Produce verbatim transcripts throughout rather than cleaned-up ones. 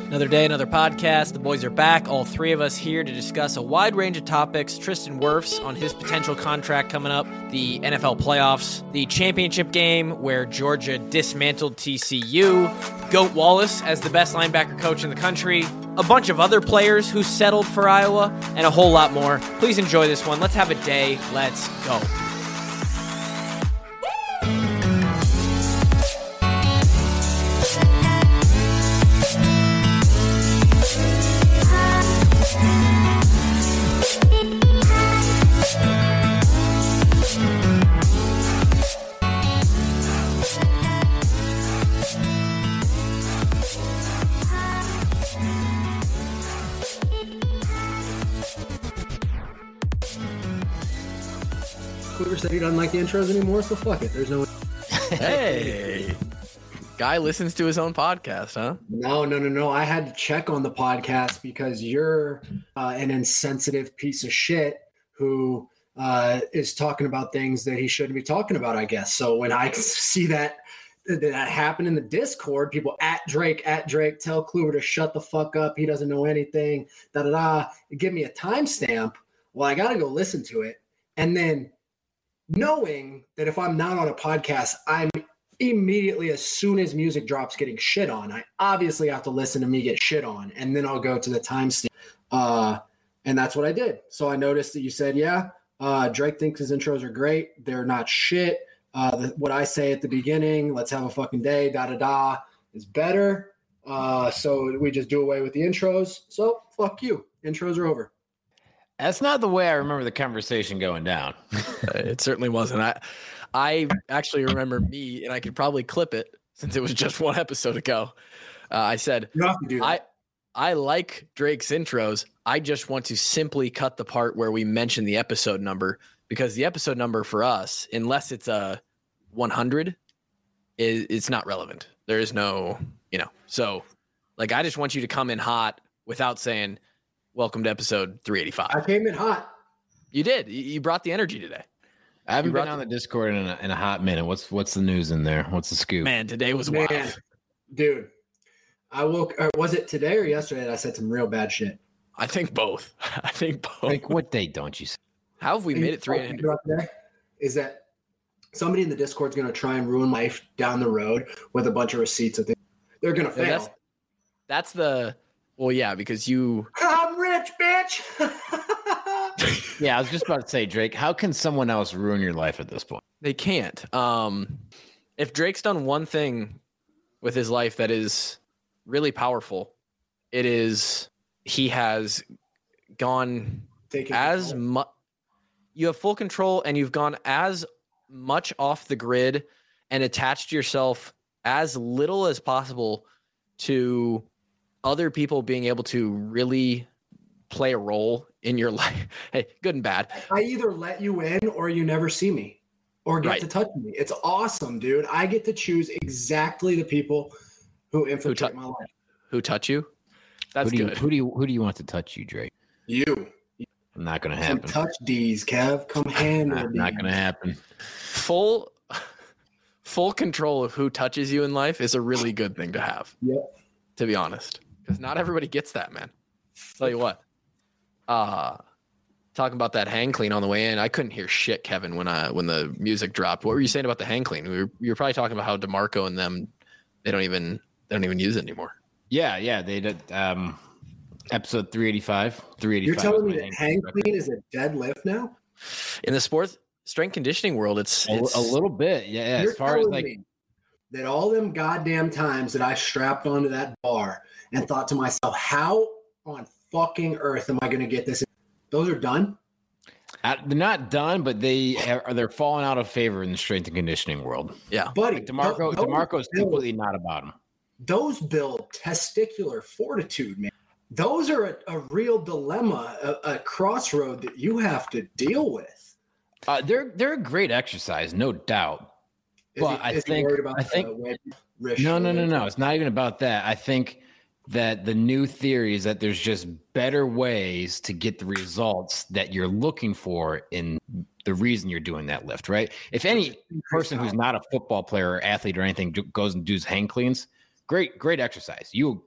Another day, another podcast. The boys are back. All three of us here to discuss a wide range of topics. Tristan Wirfs on his potential contract coming up, the N F L playoffs, the championship game where Georgia dismantled T C U, Goat Wallace as the best linebacker coach in the country, a bunch of other players who settled for Iowa, and a whole lot more. Please enjoy this one. Let's have a day. Let's go. Said he doesn't like the intros anymore, so fuck it. There's no. Hey, guy listens to his own podcast, huh? No, no, no, no. I had to check on the podcast because you're uh, an insensitive piece of shit who uh, is talking about things that he shouldn't be talking about, I guess. So when I see that that happen in the Discord, people at Drake, at Drake, tell Kluber to shut the fuck up. He doesn't know anything. Da da da. Give me a timestamp. Well, I got to go listen to it, and then. Knowing that if I'm not on a podcast, I'm immediately, as soon as music drops, getting shit on. I obviously have to listen to me get shit on, and then I'll go to the timestamp. Uh, and that's what I did. So I noticed that you said, yeah, uh, Drake thinks his intros are great. They're not shit. Uh, the, what I say at the beginning, let's have a fucking day, da-da-da, is better. Uh, so we just do away with the intros. So fuck you. Intros are over. That's not the way I remember the conversation going down. It certainly wasn't. I I actually remember me, and I could probably clip it since it was just one episode ago. Uh, I said, you have to do that. I, I like Drake's intros. I just want to simply cut the part where we mention the episode number, because the episode number for us, unless it's a one hundred, is it's not relevant. There is no, you know. So, like, I just want you to come in hot without saying, welcome to episode three eighty-five. I came in hot. You did. You brought the energy today. I haven't been on the Discord in a, in a hot minute. What's what's the news in there? What's the scoop? Man, today was Man, wild. Dude, I woke. Or was it today or yesterday that I said some real bad shit? I think both. I think both. Like, what date don't you say? How have we made it three hundred? Is that somebody in the Discord is going to try and ruin life down the road with a bunch of receipts? That they're going to fail. That's, that's the. Well, yeah, because you. I'm rich, bitch. Yeah, I was just about to say, Drake, how can someone else ruin your life at this point? They can't. Um, if Drake's done one thing with his life that is really powerful, it is he has gone Taking as much. You have full control, and you've gone as much off the grid and attached yourself as little as possible to other people being able to really play a role in your life. Hey, good and bad. I either let you in or you never see me or get Right. to touch me. It's awesome, dude. I get to choose exactly the people who infiltrate Who my life. Who touch you? That's who do you, good. Who do you who do you want to touch you, Drake? You. Not going to Come happen. touch D's, Kev. Come handle Not, not going to happen. Full full control of who touches you in life is a really good thing to have. Yep. To be honest, because not everybody gets that, man. Tell you what. Uh talking about that hang clean on the way in, I couldn't hear shit, Kevin, when I when the music dropped. What were you saying about the hang clean? We were you were probably talking about how DeMarco and them they don't even they don't even use it anymore. Yeah, yeah. They did um, episode three eighty-five. three eighty-five. You're telling me that hang clean is a deadlift now? In the sports strength conditioning world, it's, A, it's a little bit, yeah. You're As far as telling like, me that all them goddamn times that I strapped onto that bar and thought to myself, how on fucking earth am I going to get this? Those are done? uh, they're not done, but they are they're falling out of favor in the strength and conditioning world. yeah. Buddy, Like DeMarco, those, DeMarco's build, completely not about him. those build testicular fortitude, man. Those are a, a real dilemma, a, a crossroad that you have to deal with. Uh, they're they're a great exercise, no doubt. Is Well, he, I is he think- worried about I the think- wedge wrist No, no, no, shoulder? no. It's not even about that. I think that the new theory is that there's just better ways to get the results that you're looking for in the reason you're doing that lift, right? If any person who's not a football player or athlete or anything do- goes and does hang cleans, great, great exercise. You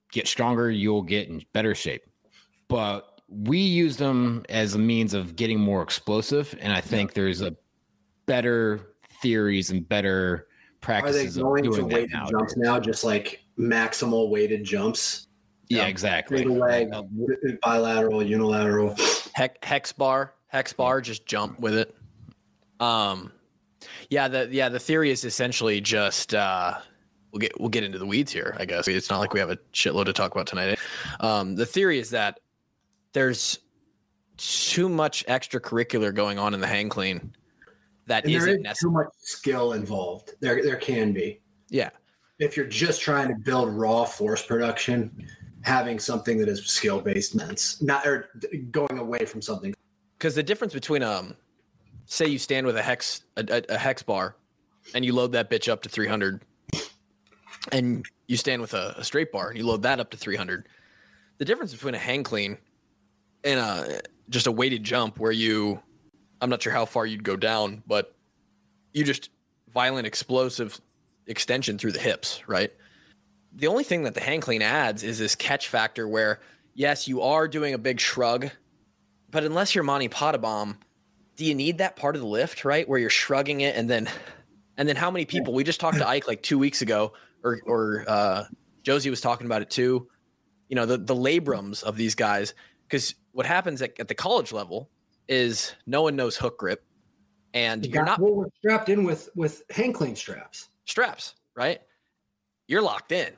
get stronger, you'll get in better shape. But we use them as a means of getting more explosive, and I think yeah. there's a better theories and better practices. Are they going of doing to weighted that jumps now, just like maximal weighted jumps? Yeah, yeah exactly. Leg, bilateral, unilateral. Hex, hex bar, hex bar, just jump with it. Um, yeah, the yeah the theory is essentially just uh, we'll get we'll get into the weeds here. I guess it's not like we have a shitload to talk about tonight. Um, the theory is that there's too much extracurricular going on in the hang clean that and isn't there is necessary. Too much skill involved. There there can be. Yeah. If you're just trying to build raw force production, having something that is skill based means not or going away from something. Because the difference between um, say you stand with a hex a, a, a hex bar, and you load that bitch up to three hundred, and you stand with a, a straight bar and you load that up to three hundred. The difference between a hang clean and a just a weighted jump where you, I'm not sure how far you'd go down, but you just violent explosive extension through the hips, right? The only thing that the hang clean adds is this catch factor where, yes, you are doing a big shrug, but unless you're Monty Pottebaum, do you need that part of the lift, right? Where you're shrugging it and then, and then how many people, we just talked to Ike like two weeks ago, or, or uh, Josie was talking about it too. You know, the, the labrums of these guys, because what happens at, at the college level is no one knows hook grip, and you you're not well, we're strapped in with, with hang clean straps. Straps, right? You're locked in.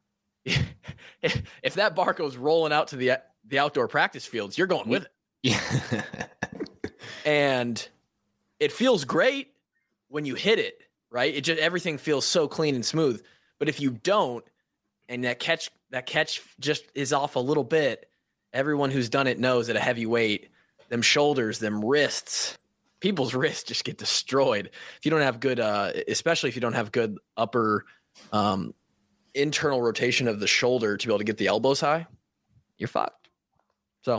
If that bar goes rolling out to the the outdoor practice fields, you're going with it. Yeah. And it feels great when you hit it, right? It just everything feels so clean and smooth. But if you don't, and that catch that catch just is off a little bit, everyone who's done it knows at a heavy weight, them shoulders, them wrists, people's wrists just get destroyed. If you don't have good, uh, especially if you don't have good upper um, internal rotation of the shoulder to be able to get the elbows high, you're fucked. So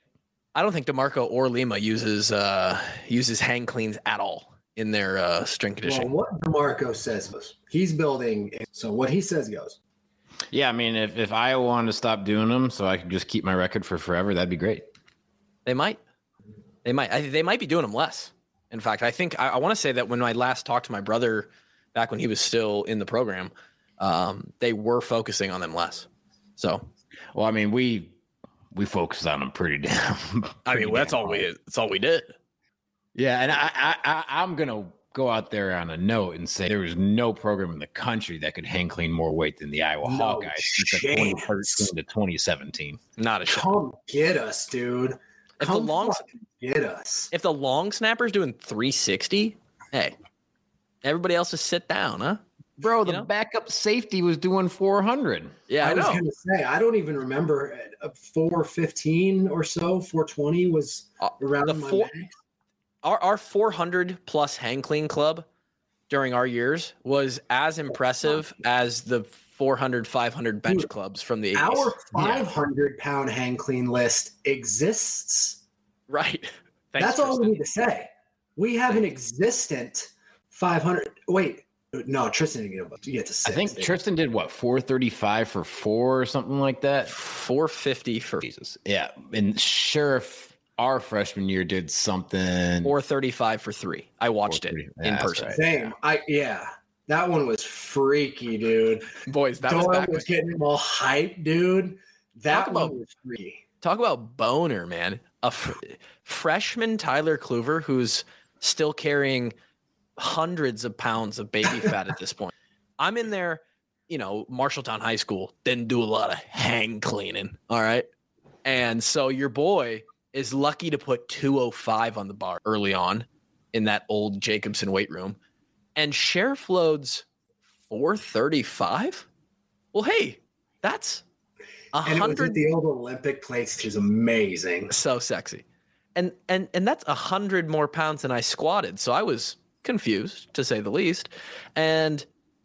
I don't think DeMarco or Lima uses uh, uses hang cleans at all in their uh, strength conditioning. Well, what DeMarco says was he's building, so what he says goes. Yeah, I mean, if, if Iowa wanted to stop doing them so I could just keep my record for forever, that'd be great. They might. They might. I, they might be doing them less. In fact, I think I, I want to say that when I last talked to my brother back when he was still in the program, um, they were focusing on them less. So, well, I mean, we we focused on them pretty damn. Pretty I mean, well, that's all we that's all we did. Yeah, and I, I, I I'm gonna go out there on a note and say there was no program in the country that could hang clean more weight than the Iowa no Hawkeyes since twenty thirteen to twenty seventeen. Not a shot. Come get us, dude. If Come the long get us. If the long snapper's doing three sixty, hey, everybody else just sit down, huh? Bro, the you know? backup safety was doing four hundred. Yeah, I, I was know. going to say, I don't even remember uh, four fifteen or so. four twenty was Uh, around the my four- max. Our our four hundred plus hang clean club during our years was as impressive as the four hundred, five hundred bench Dude, clubs from the eighties. Our five hundred pound hang clean list exists. Right. Thanks, That's all Tristan. we need to say. We have an existent five hundred. Wait, no, Tristan didn't get, get to six. I think dude. Tristan did what, four thirty-five for four or something like that? four fifty for Jesus. Yeah. And Sheriff, our freshman year, did something. four thirty-five for three. I watched it Yeah, in that's person. right. Same. I yeah. That one was freaky, dude. Boys, that Doyle was back. was getting him all hyped, dude. That Talk one about- was freaky. Talk about boner, man. A f- freshman Tyler Kluver who's still carrying hundreds of pounds of baby fat at this point. I'm in there, you know, Marshalltown High School, didn't do a lot of hang cleaning. All right. And so your boy is lucky to put two oh five on the bar early on in that old Jacobson weight room. And Sheriff loads four thirty-five. Well, hey, that's a And it was hundred. at the old Olympic place, which is amazing. So sexy. And and and that's a hundred more pounds than I squatted. So I was confused, to say the least. And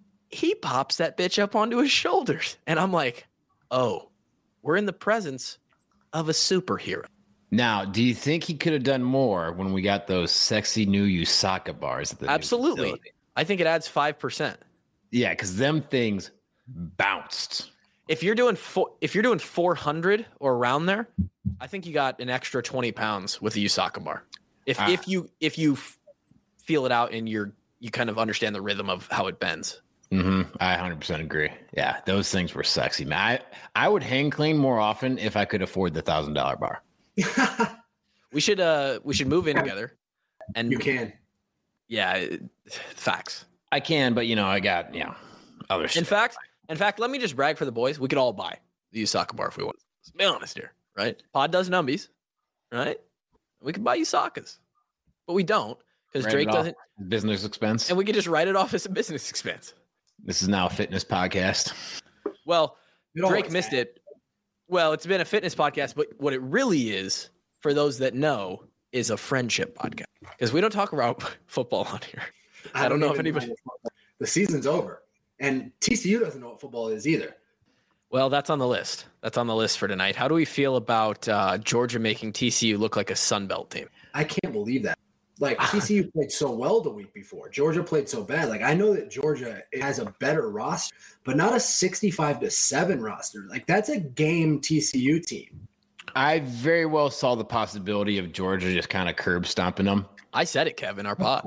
he pops that bitch up onto his shoulders. And I'm like, oh, we're in the presence of a superhero. Now, do you think he could have done more when we got those sexy new Usaka bars at the new Absolutely. facility? I think it adds five percent. Yeah, because them things bounced if you're doing four, if you're doing four hundred or around there, I think you got an extra twenty pounds with the Usaka bar. If ah. if you if you f- feel it out and you're you kind of understand the rhythm of how it bends. Mm-hmm. I one hundred percent agree. Yeah, those things were sexy, man. I, I would hang clean more often if I could afford the thousand dollar bar. we should uh we should move in together. And you can. Yeah, facts. I can, but you know, I got you know other stuff. In fact, in fact, let me just brag for the boys. We could all buy the Usaka bar if we want. Let's be honest here, right? Pod does numbies, right? We could buy Usakas, but we don't because Drake doesn't. Business expense, and we could just write it off as a business expense. This is now a fitness podcast. Well, Drake missed it. Well, it's been a fitness podcast, but what it really is, for those that know, is a friendship podcast because we don't talk about football on here. I, I don't, don't know if anybody. The season's over, and T C U doesn't know what football is either. Well, that's on the list. That's on the list for tonight. How do we feel about uh, Georgia making T C U look like a Sun Belt team? I can't believe that. Like, T C U played so well the week before. Georgia played so bad. Like, I know that Georgia has a better roster, but not a sixty-five to seven roster. Like, that's a game T C U team. I very well saw the possibility of Georgia just kind of curb stomping them. I said it, Kevin, our pod.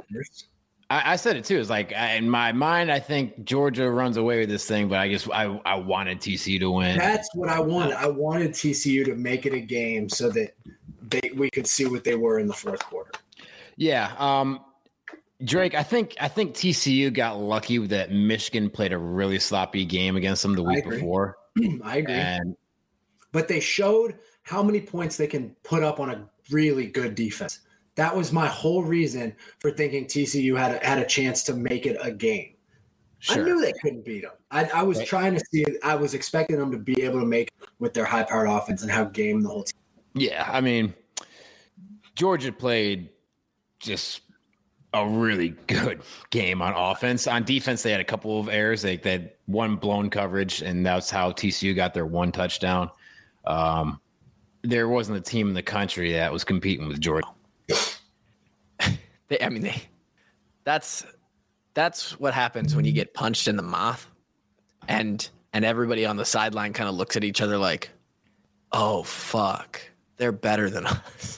I, I said it too. It's like in my mind, I think Georgia runs away with this thing, but I just I, I wanted T C U to win. That's what I wanted. I wanted T C U to make it a game so that they we could see what they were in the fourth quarter. Yeah, um, Drake. I think I think T C U got lucky that Michigan played a really sloppy game against them the week before. I agree. And, but they showed how many points they can put up on a really good defense. That was my whole reason for thinking T C U had a, had a chance to make it a game. Sure. I knew they couldn't beat them. I, I was right. trying to see. I was expecting them to be able to make it with their high-powered offense and have game the whole team. Yeah, I mean, Georgia played just a really good game on offense. On defense, they had a couple of errors. They, they had one blown coverage, and that's how T C U got their one touchdown. Um, there wasn't a team in the country that was competing with Georgia. they, I mean, they, that's that's what happens when you get punched in the mouth, and and everybody on the sideline kind of looks at each other like, "Oh fuck, they're better than us."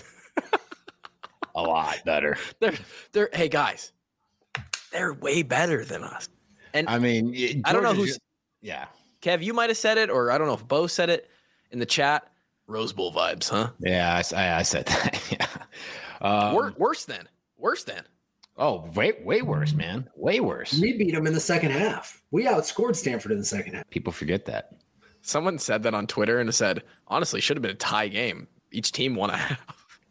A lot better. They're they're hey guys, they're way better than us. And I mean, Georgia, I don't know who's yeah. Kev, you might have said it, or I don't know if Bo said it in the chat. Rose Bowl vibes, huh? Yeah, I, I said that. yeah. Um, Wor- worse than worse than. Oh, way way worse, man. Way worse. We beat them in the second half. We outscored Stanford in the second half. People forget that. Someone said that on Twitter and said, honestly, should have been a tie game. Each team won a half.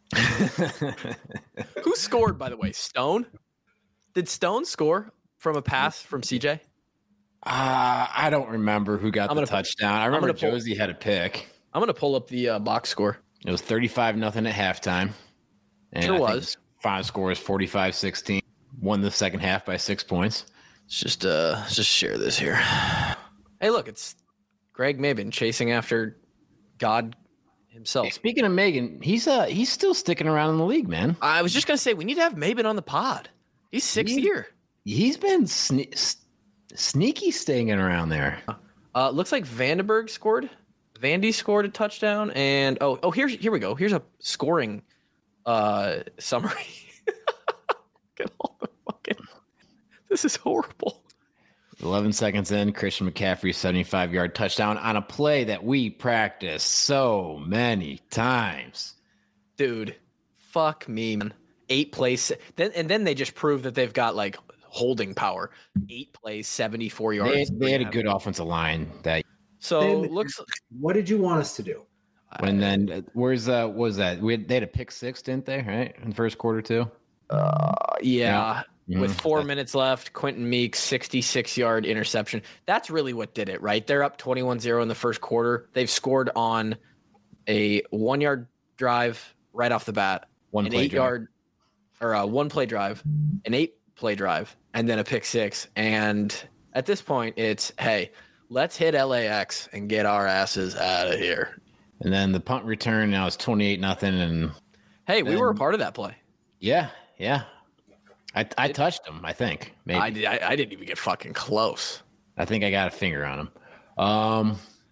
Who scored, by the way? Stone? Did Stone score from a pass from C J? Uh, I don't remember who got I'm the touchdown. I remember Josie pull, had a pick. I'm going to pull up the uh, box score. It was thirty-five nothing at halftime. And sure I was. Final score is forty-five sixteen. Won the second half by six points. Let's just, uh, let's just share this here. Hey, look, it's Greg Maben chasing after God himself. Hey, speaking of Megan, he's uh he's still sticking around in the league, man. I was just gonna say we need to have Maben on the pod. He's sixth he, year. He's been sne- sneaky staying around there. Uh, looks like Vandenberg scored. Vandy scored a touchdown, and oh oh here's here we go. Here's a scoring uh summary. Get all the fucking. This is horrible. eleven seconds in, Christian McCaffrey, seventy-five-yard touchdown on a play that we practiced so many times. Dude, fuck me, man. Eight plays. Then, and then they just prove that they've got, like, holding power. Eight plays, seventy-four yards. They, they had a good offensive line. That So, then, looks. What did you want us to do? And then, where's uh, what was that? We had, they had a pick six, didn't they, right? In the first quarter, too? Uh, yeah. yeah. With mm-hmm. four minutes left, Quentin Meeks, sixty-six-yard interception. That's really what did it, right? They're up twenty-one zero in the first quarter. They've scored on a one-yard drive right off the bat, one an play eight-yard or a one-play drive, an eight-play drive, and then a pick six. And at this point, it's, hey, let's hit L A X and get our asses out of here. And then the punt return, now it's twenty-eight nothing. And hey, we then, were a part of that play. Yeah, yeah. I, I touched him, I think. Maybe. I, I, I didn't even get fucking close. I think I got a finger on him. Um,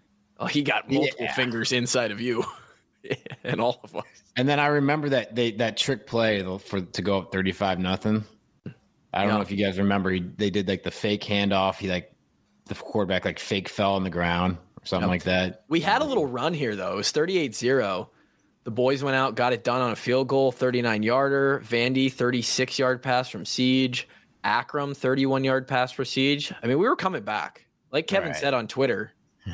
Oh, he got multiple Yeah. fingers inside of you and all of us. And then I remember that they that trick play for to go up thirty-five nothing. I don't Yeah. know if you guys remember. He, they did like the fake handoff. He like the quarterback like fake fell on the ground or something Yep. like that. We had a little run here, though. It was thirty-eight zero. The boys went out, got it done on a field goal, thirty-nine-yarder. Vandy, thirty-six-yard pass from Siege. Akram, thirty-one-yard pass for Siege. I mean, we were coming back. Like Kevin Right. said on Twitter,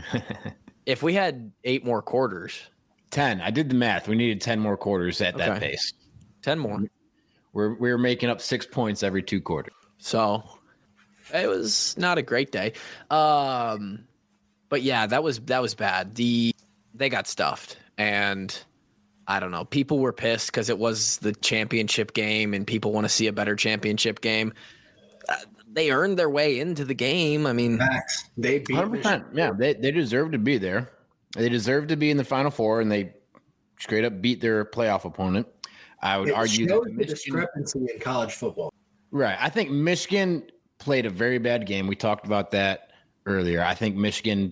if we had eight more quarters, ten. I did the math. We needed ten more quarters at that Okay. pace. ten more. We're we were making up six points every two quarters. So it was not a great day. Um, but yeah, that was that was bad. The they got stuffed, and I don't know. People were pissed because it was the championship game, and people want to see a better championship game. Uh, they earned their way into the game. I mean, Max, they beat Hundred percent. Yeah, they they deserve to be there. They deserve to be in the Final Four, and they straight up beat their playoff opponent. I would It argue shows that the Michigan, discrepancy in college football. right. I think Michigan played a very bad game. We talked about that earlier. I think Michigan,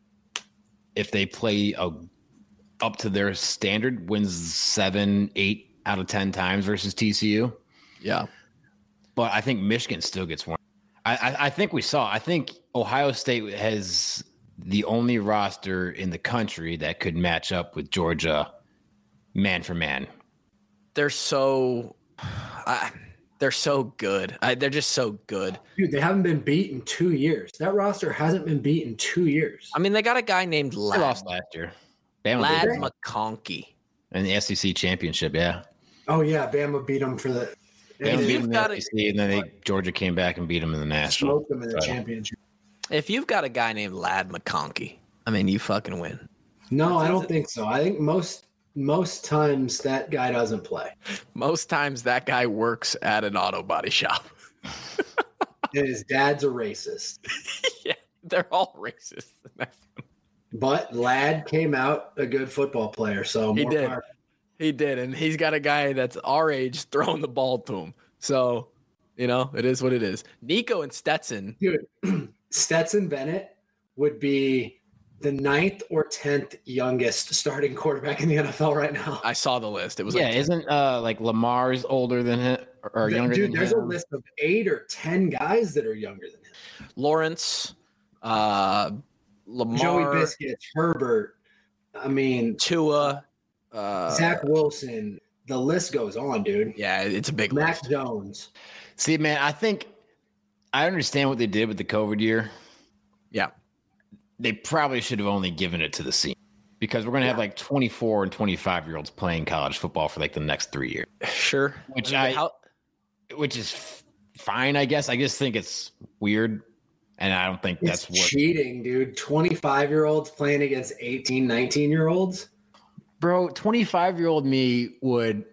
if they play a, up to their standard, wins seven, eight out of ten times versus T C U. yeah, But I think Michigan still gets one. I, I, I think we saw. I think Ohio State has the only roster in the country that could match up with Georgia, man for man. they're so, I, they're so good. I, they're just so good. Dude, they haven't been beat in two years. That roster hasn't been beat in two years. I mean, they got a guy named They Lad, lost last year. Bama Lad did McConkey. in the S E C championship. Yeah, Oh yeah, Bama beat them for the. Bama If beat you've them in got the a- S E C, and then they, Georgia came back and beat them in the national. smoked them in the title. championship. If you've got a guy named Lad McConkey, I mean, you fucking win. No, I don't think so. I think most most times that guy doesn't play. Most times that guy works at an auto body shop. And his dad's a racist. Yeah, they're all racist. But Ladd came out a good football player, so He more did. power. He did, and he's got a guy that's our age throwing the ball to him. So, you know, it is what it is. Nico and Stetson. Dude, Stetson Bennett would be the ninth or tenth youngest starting quarterback in the N F L right now. I saw the list. It was Yeah, like isn't uh like Lamar's older than him or Th- younger Dude, than there's him? a list of eight or ten guys that are younger than him. Lawrence, uh, Lamar, Joey Biscuits, Herbert. I mean, Tua. Uh, Zach Wilson. The list goes on, dude. Yeah, it's a big Mac list. Jones. See, man, I think I understand what they did with the COVID year. Yeah. They probably should have only given it to the senior because we're going to have like twenty-four and twenty-five year olds playing college football for like the next three years, Sure. which I mean, I, how- which is f- fine, I guess. I just think it's weird. And I don't think It's that's what, cheating, dude. twenty-five year olds playing against eighteen, nineteen year olds. bro, twenty-five year old me would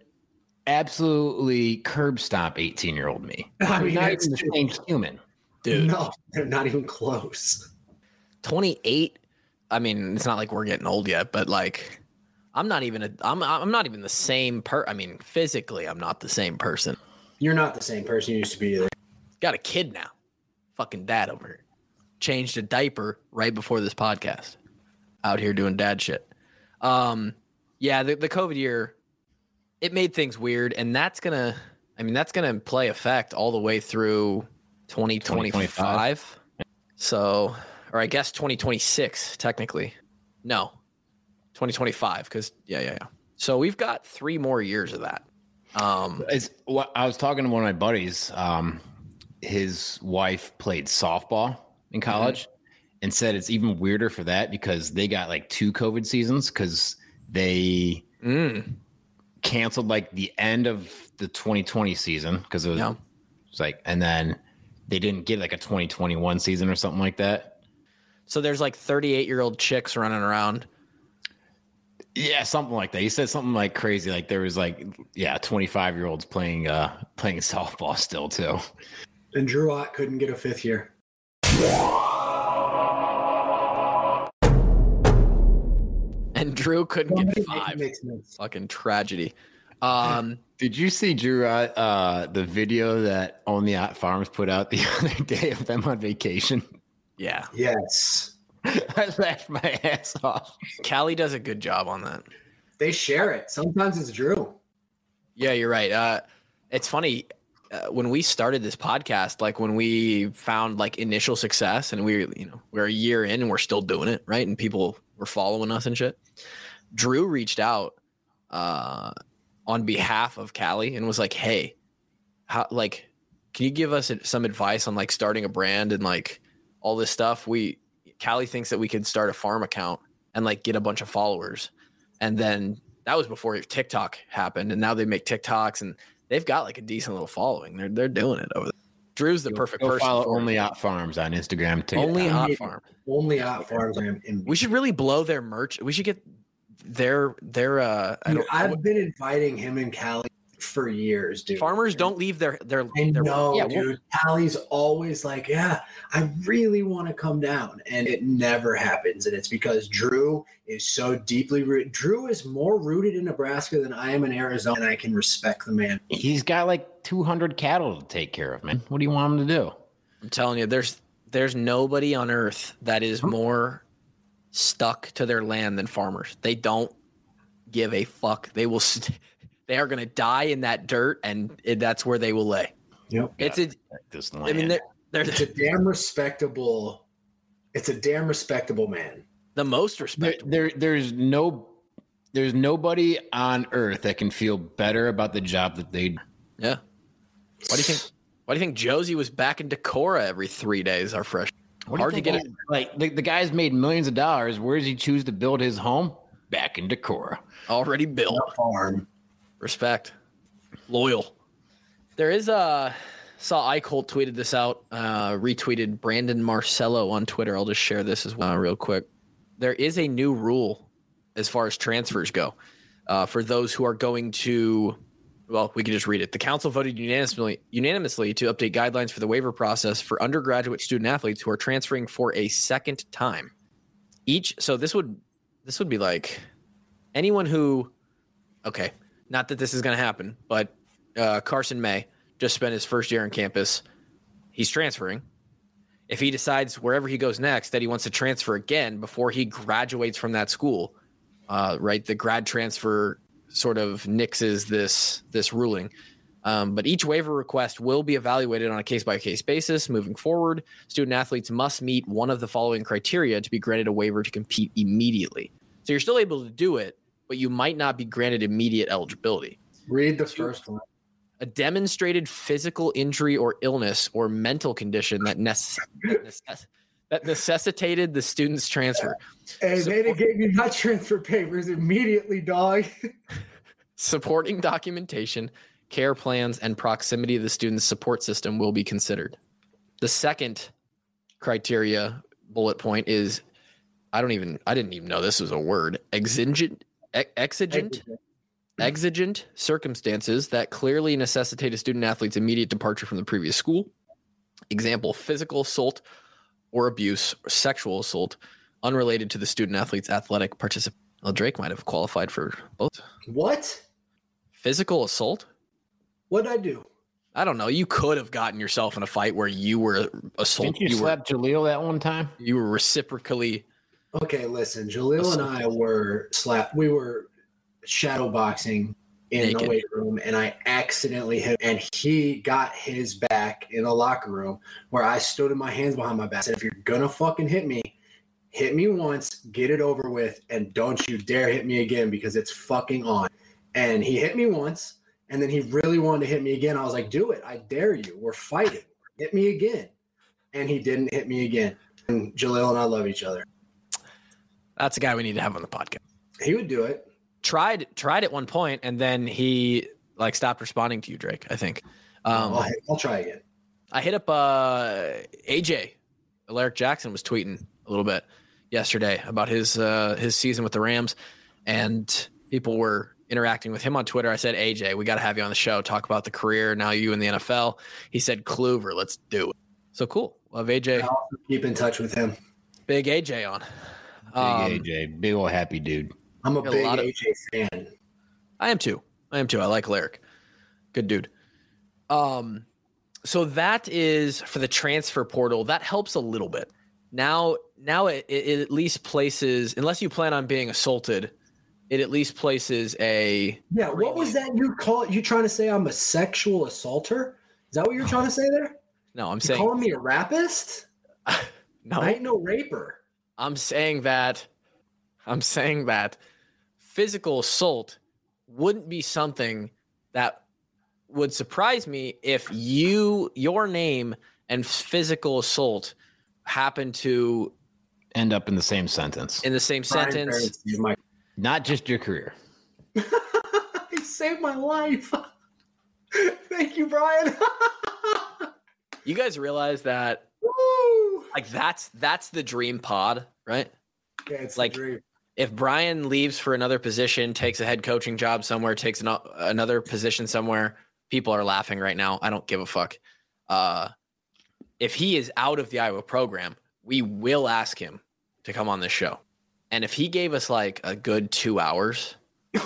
absolutely curb stomp eighteen year old me. I mean, Not it's even the same human. dude, No, they're not even close. twenty-eight. I mean, it's not like we're getting old yet, but like, I'm not even a, I'm, I'm not even the same per. I mean, physically, I'm not the same person. You're not the same person you used to be either. Got a kid now. Fucking dad over here. Changed a diaper right before this podcast. Out here doing dad shit. Um, yeah, the, the COVID year, it made things weird, and that's gonna. I mean, that's gonna play effect all the way through twenty twenty-five. So, or I guess twenty twenty-six technically. No, twenty twenty-five because yeah, yeah, yeah. So we've got three more years of that. Um, It's what I was talking to one of my buddies. Um, his wife played softball in college mm-hmm. and said it's even weirder for that because they got like two COVID seasons because they mm. canceled like the end of the twenty twenty season because it was, yeah. it was like, and then they didn't get like a twenty twenty-one season or something like that. So there's like thirty-eight year old chicks running around. Yeah, something like that. He said something like crazy, like there was like yeah, twenty-five year olds playing uh playing softball still too. And Drew Ott couldn't get a fifth year. And Drew couldn't get Somebody make five. it make sense. Fucking tragedy. Um, Did you see Drew uh, uh the video that On the Yacht Farms put out the other day of them on vacation? yeah. Yes. I laughed my ass off. Callie does a good job on that. They share it. Sometimes it's Drew. Yeah, you're right. Uh, it's funny. Uh, when we started this podcast, like when we found like initial success and we, you know, we're a year in and we're still doing it, right? And people were following us and shit. Drew reached out uh, on behalf of Callie and was like, hey, how, like, can you give us some advice on like starting a brand and like all this stuff? We, Callie thinks that we could start a farm account and like get a bunch of followers. And then that was before TikTok happened. And now they make TikToks and they've got like a decent little following. They're they're doing it over there. Drew's the Go, perfect go person. Follow for Only it. Out Farms on Instagram. TikTok. Only Out Farm. Only Out Farms. In- We should really blow their merch. We should get their their. Uh, I Dude, don't. I've been inviting him and Callie for years, dude. Farmers don't leave their their. I their know, yeah, dude. Callie's always like, yeah, I really want to come down. And it never happens. And it's because Drew is so deeply rooted. Drew is more rooted in Nebraska than I am in Arizona. And I can respect the man. He's got like two hundred cattle to take care of, man. What do you want him to do? I'm telling you, there's there's nobody on earth that is more stuck to their land than farmers. They don't give a fuck. They will. St- They are going to die in that dirt, and it, that's where they will lay. Yep. It's a, This I mean, they're, they're It's a damn respectable. It's a damn respectable man. the most there, respectable. there, there's no, there's nobody on earth that can feel better about the job that they. Yeah. Why do you think? Why do you think Josie was back in Decorah every three days? Our fresh. What do you Hard to think get it. Like the, the guy's made millions of dollars. Where does he choose to build his home? Back in Decorah. Already built. Farm. Respect. Loyal. There is a saw Eichholt tweeted this out, uh, retweeted Brandon Marcello on Twitter. I'll just share this as well, uh, real quick. There is a new rule as far as transfers go uh, for those who are going to. Well, we can just read it. The council voted unanimously unanimously to update guidelines for the waiver process for undergraduate student athletes who are transferring for a second time. Each, so this would this would be like anyone who, okay. Not that this is going to happen, but uh, Carson May just spent his first year on campus. He's transferring. If he decides wherever he goes next that he wants to transfer again before he graduates from that school, uh, right? The grad transfer sort of nixes this this ruling. Um, but each waiver request will be evaluated on a case-by-case basis. Moving forward, student athletes must meet one of the following criteria to be granted a waiver to compete immediately. So you're still able to do it, but you might not be granted immediate eligibility. Read the first one. A demonstrated physical injury or illness or mental condition that, necess- necess- that necessitated the student's transfer. Hey, So- they didn't give me my transfer papers immediately, dog. Supporting documentation, care plans, and proximity of the student's support system will be considered. The second criteria bullet point is, I don't even, I didn't even know this was a word, exigent, ex- exigent, exigent circumstances that clearly necessitate a student athlete's immediate departure from the previous school. Example, physical assault or abuse or sexual assault unrelated to the student athlete's athletic participation. Well, Drake might have qualified for both. What? Physical assault? What'd I do? I don't know. You could have gotten yourself in a fight where you were assaulted. Didn't you, You were, slap Jaleel that one time? you were reciprocally. Okay, listen, Jaleel and I were slapped. We were shadow boxing in Naked. the weight room, and I accidentally hit him, and he got his back in the locker room where I stood in my hands behind my back. I said, if you're gonna fucking hit me, hit me once, get it over with, and don't you dare hit me again because it's fucking on. And he hit me once, and then he really wanted to hit me again. I was like, do it. I dare you. We're fighting. Hit me again. And he didn't hit me again. And Jaleel and I love each other. That's a guy we need to have on the podcast. He would do it. Tried tried at one point, and then he like stopped responding to you, Drake. I think. Um, I'll, I'll try again. I hit up uh, A J. Alaric Jackson was tweeting a little bit yesterday about his uh, his season with the Rams, and people were interacting with him on Twitter. I said, A J, we got to have you on the show, talk about the career, now you in the N F L. He said, Kluver, let's do it. So cool. We'll have A J. I'll also keep in touch with him. Big A J on. Big Um, A J, big old happy dude. I'm a A big lot of- A J fan. I am too. I am too. I like Alaric. Good dude. Um, so that is for the transfer portal. That helps a little bit. Now now it, it at least places, unless you plan on being assaulted, it at least places a yeah. What was that you call it? You trying to say I'm a sexual assaulter? Is that what you're trying to say there? No, I'm you saying calling me a rapist? No, I ain't no raper. I'm saying that I'm saying that physical assault wouldn't be something that would surprise me if you your name and physical assault happen to end up in the same sentence. In the same Brian sentence. My- Not just your career. He saved my life. Thank you, Brian. You guys realize that Woo! like that's that's the dream pod, right? Yeah, it's like the dream. If Brian leaves for another position, takes a head coaching job somewhere, takes an, another position somewhere, people are laughing right now. I don't give a fuck. Uh, if he is out of the Iowa program, we will ask him to come on this show. And if he gave us like a good two hours, he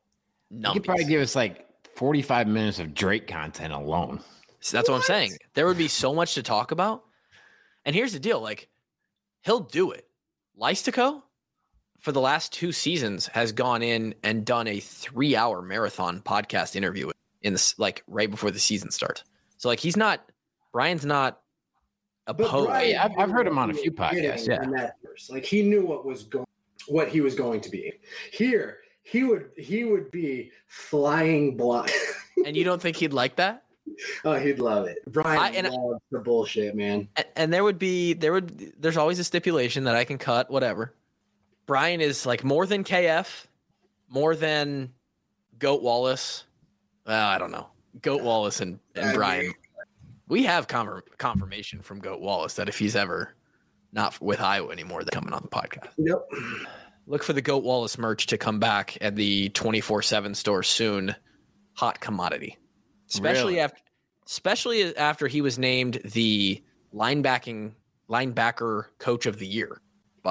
could probably give us like forty-five minutes of Drake content alone. So that's what? what I'm saying. There would be so much to talk about. And here's the deal. Like, he'll do it. Lystico, for the last two seasons, has gone in and done a three-hour marathon podcast interview in this, like, right before the season starts. So, like, he's not – Brian's not opposed. Brian, I've, I've heard him on a few podcasts, yeah. That like, he knew what was going what he was going to be. Here, he would he would be flying blind. And you don't think he'd like that? Oh, he'd love it. Brian I, and, loves the bullshit, man. And, and there would be there would there's always a stipulation that I can cut, whatever. Brian is like more than K F, more than Goat Wallace. Well, I don't know. Goat Wallace and, and Brian. We have confirm, confirmation from Goat Wallace that if he's ever not with Iowa anymore, they're coming on the podcast. Yep. Look for the Goat Wallace merch to come back at the twenty-four seven store soon. Hot commodity. Especially really? after especially after he was named the linebacking linebacker coach of the year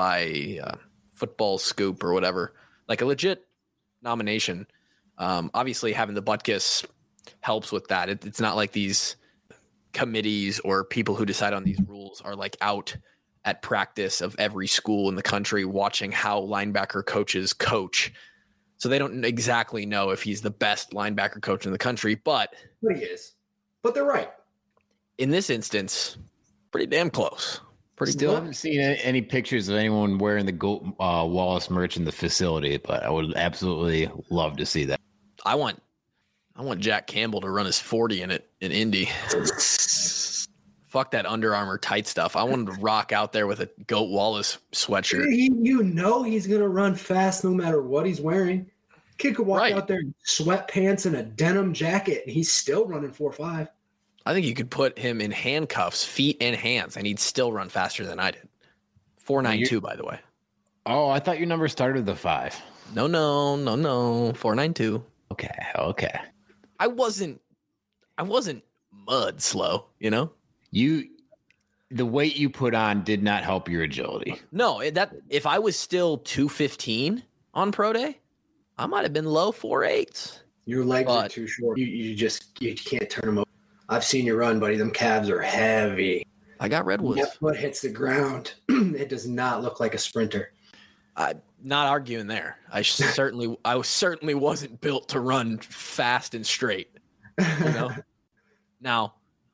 by uh, Football Scoop or whatever. Like a legit nomination. Um, obviously having the Butkus helps with that. It, it's not like these committees or people who decide on these rules are like out at practice of every school in the country watching how linebacker coaches coach. So they don't exactly know if he's the best linebacker coach in the country, but But he is. But they're right. In this instance, pretty damn close. Pretty Still close. haven't seen any, any pictures of anyone wearing the Goat uh, Wallace merch in the facility, but I would absolutely love to see that. I want I want Jack Campbell to run his forty in it in Indy. Fuck that Under Armour tight stuff. I want him to rock out there with a Goat Wallace sweatshirt. He, you know he's going to run fast no matter what he's wearing. Kid could walk Right. out there in sweatpants and a denim jacket, and he's still running four five. I think you could put him in handcuffs, feet and hands, and he'd still run faster than I did. four ninety-two, by the way. Oh, I thought your number started with a five. No, no, no, no. four ninety-two. Okay, okay. I wasn't I wasn't mud slow, you know? You, the weight you put on did not help your agility. No, it- that if I was still two fifteen on pro day, I might have been low four eights. Your legs are But- too short. You, you just you can't turn them over. I've seen you run, buddy. Them calves are heavy. I got When redwoods. that foot hits the ground, it does not look like a sprinter. I'm not arguing there. I certainly I was certainly wasn't built to run fast and straight. You know? Now,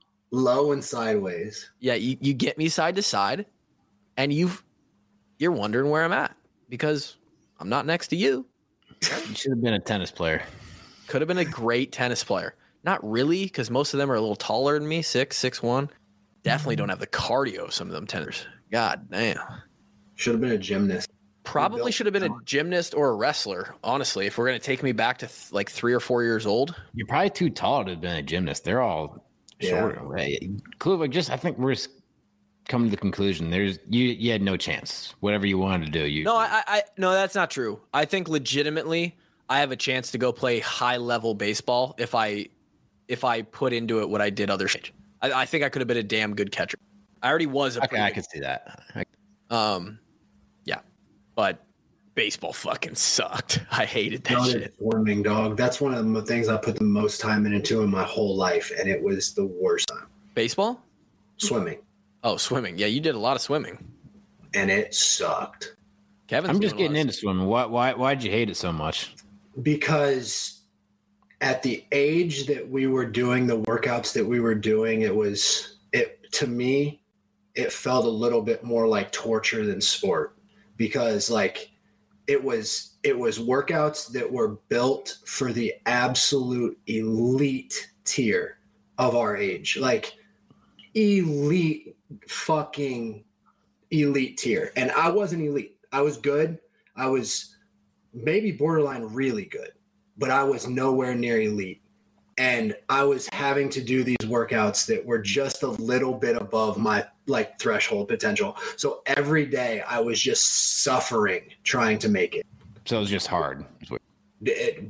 Low and sideways. yeah, you, you get me side to side, and you've you're wondering where I'm at because I'm not next to you. You should have been a tennis player. Could have been a great tennis player. Not really, because most of them are a little taller than me, six, six one. Definitely don't have the cardio of some of them tenors. God damn. Should have been a gymnast. Probably built should have been a gymnast or a wrestler, honestly, if we're going to take me back to th- like three or four years old. You're probably too tall to have been a gymnast. They're all Yeah. shorter. Right? Kluber, just I think we're just coming to the conclusion. There's you. You had no chance. Whatever you wanted to do, you. No, I, I, I no, that's not true. I think legitimately, I have a chance to go play high level baseball if I, if I put into it what I did other shit. I, I think I could have been a damn good catcher. I already was a Okay, pretty I good- could see that. I- Um, yeah, but baseball fucking sucked. I hated that No, shit. it's swimming, dog. That's one of the things I put the most time into in my whole life, and it was the worst time. Baseball? Swimming. Oh, swimming. Yeah, you did a lot of swimming. and it sucked. Kevin's I'm just doing getting lots. into swimming. Why why why'd you hate it so much? Because at the age that we were doing the workouts that we were doing, it was it to me, it felt a little bit more like torture than sport, because like it was it was workouts that were built for the absolute elite tier of our age, like elite fucking elite tier. And I wasn't elite. I was good. I was maybe borderline really good, but I was nowhere near elite. And I was having to do these workouts that were just a little bit above my like threshold potential. So every day I was just suffering trying to make it. So it was just hard. It,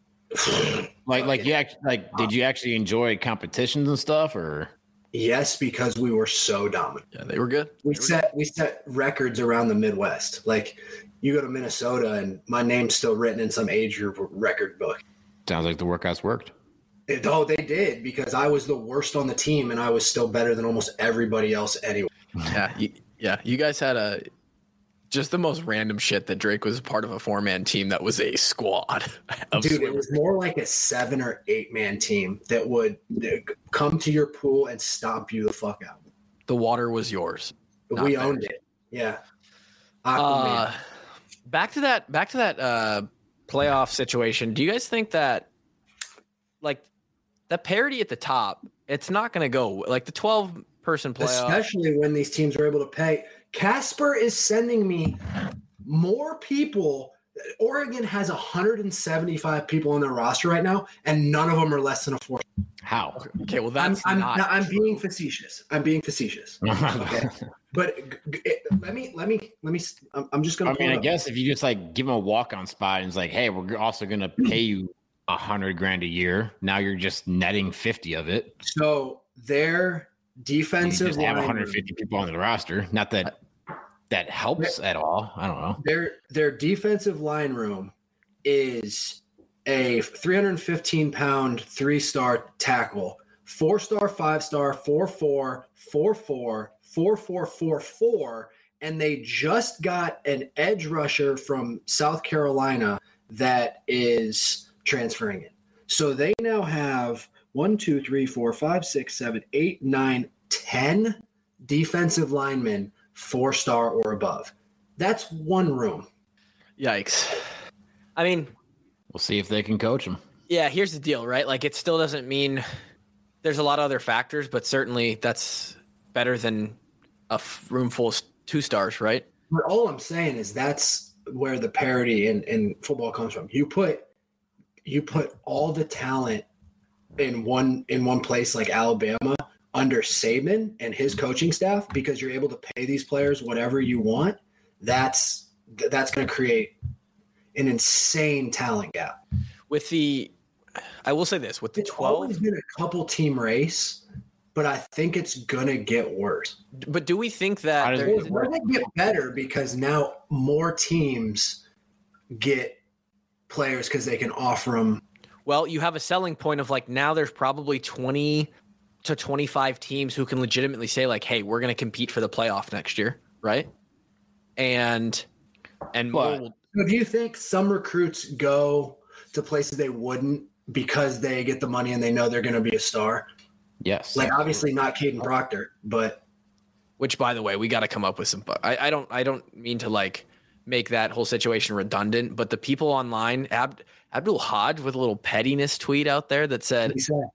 Like like you act, like did you actually enjoy competitions and stuff, or? yes, because we were so dominant. Yeah, they were good. We They were set we set records around the Midwest. Like you go to Minnesota and my name's still written in some age group record book. Sounds like the workouts worked. It, oh, they did, because I was the worst on the team and I was still better than almost everybody else anyway. Yeah, you, yeah. You guys had a just the most random shit that Drake was part of a four man team that was a squad. Of Dude, it swimmers. was more like a seven or eight man team that would come to your pool and stomp you the fuck out. The water was yours. But Not we fair. owned it. Yeah. Uh, Aquaman. back to that. Back to that uh, playoff situation. Do you guys think that, like, the parity at the top, it's not going to go like the twelve person playoff? Especially when these teams are able to pay. Casper is sending me more people. Oregon has one hundred seventy-five people on their roster right now, and none of them are less than a four. How? Okay, well I'm, that's I'm, not. I'm true. being facetious. I'm being facetious. Okay. But g- g- it, let me, let me, let me. I'm, I'm just gonna. I pull mean, it I up. guess if you just like give him a walk on spot and it's like, hey, we're also gonna pay you a hundred grand a year. Now you're just netting fifty of it. So their You defensive just have line, one hundred fifty people on the roster. Not that that helps at all. I don't know. their their defensive line room is a three hundred fifteen pound three star tackle, four star, five star, four four, four four, four four, four four, and they just got an edge rusher from South Carolina that is transferring it. So they now have one, two, three, four, five, six, seven, eight, nine, ten defensive linemen, four star or above. That's one room. Yikes. I mean, We'll see if they can coach him. yeah, here's the deal, right? Like, it still doesn't mean there's a lot of other factors, but certainly that's better than a f- room full of two stars, right? But all I'm saying is that's where the parity in, in football comes from. You put you put all the talent in one in one place like Alabama under Saban and his coaching staff, because you're able to pay these players whatever you want. That's that's going to create an insane talent gap. With the, I will say this, with the It's twelve, always been a couple team race, but I think it's going to get worse. but do we think How that does there it is, It's going to get better because now more teams get players because they can offer them. well, you have a selling point of like now there's probably twenty to twenty-five teams who can legitimately say like, hey, we're going to compete for the playoff next year, right? And and more But- will, So do you think some recruits go to places they wouldn't because they get the money and they know they're going to be a star? Yes. Like obviously not Caden Proctor, but which by the way, we got to come up with some. I, I don't I don't mean to like make that whole situation redundant, but the people online, Ab, Abdul Hodge with a little pettiness tweet out there that said, he said,